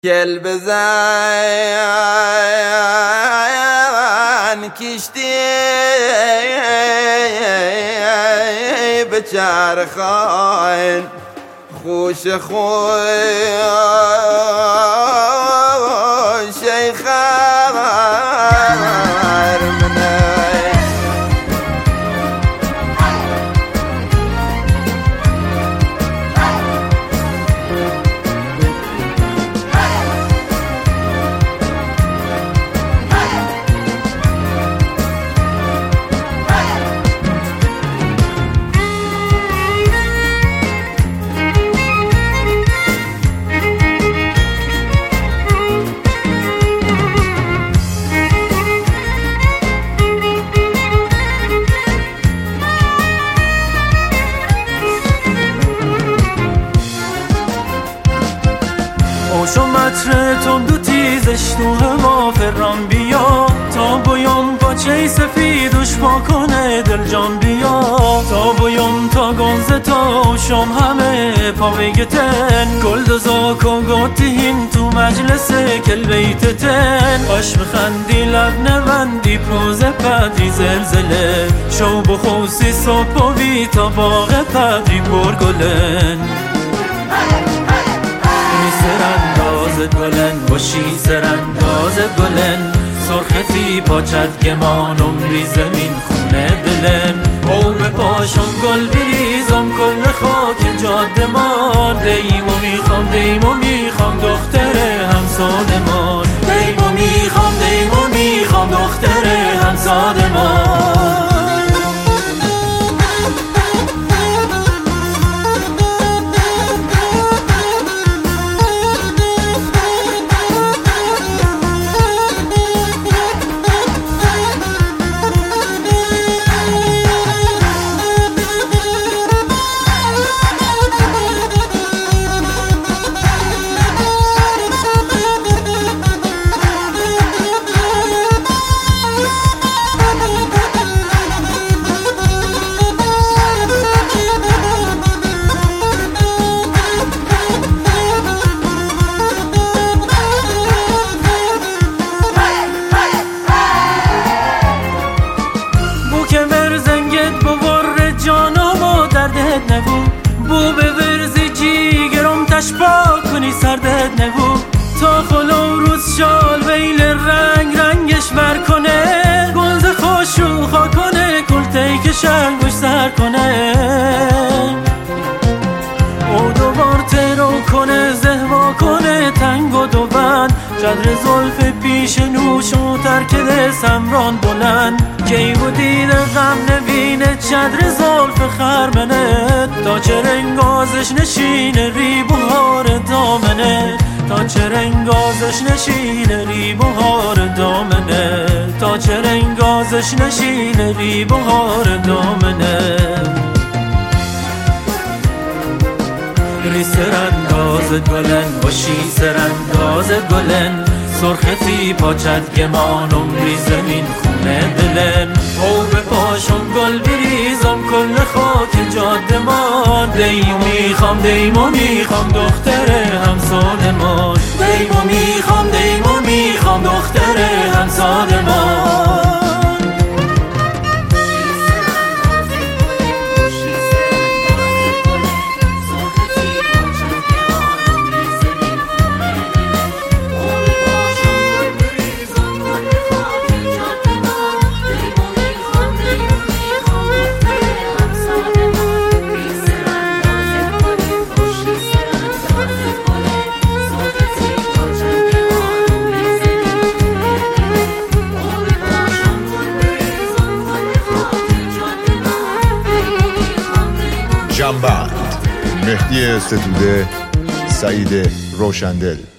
گل بزن کشتی بچرخان خوش خیر منه شو متر تند و تیزش تو هوا فران بیا تا بیام پاچه سفیدش پا کنه دل جان بیا تا بیام تا گنزه تا شام همه پا بگتن گل دزاک و گاتین تو مجلس کل بیتتن باش بخندی لب نوندی پروز پدری زلزله شو بخوصی صبح و بی تا باغ پدری برگلن سراندازت گلن باشی سراندازت گلن سرختی پاچت گمانم ری زمین خونه دلن او به پاشم گل بریزم کل خاک جادمان دیمو میخوام دختر همسادمان دیمو میخوام دختر همسادمان بو به ورزی جیگرم تشبا کنی سردت نبو تا خلو روز شال ویل رنگش بر کنه گلز خوشو خوا کنه کلتی که شنگوش سر کنه او دوبار ترو کنه زهوا کنه تنگ و دوبند جدر زلف پیش نوش و ترکده سمران بلند کی بودی غم نبینه چدر زلف خرمنه تا چه رنگازش نشینه ری بهار دامنه تا چه رنگازش نشینه ری بهار دامنه تا چه رنگازش نشینه ری بهار دامنه ری سراندازت گلن باشی سراندازت گلن سرختی پاچت گمانم ری زمین خونه دلن او به پاشم گل بریزم کل خاک جادمان دیمو میخوام دختر همسادمان دیمو میخوام دختر همسادمان جنبند مهدی ستوده، سعید روشندل.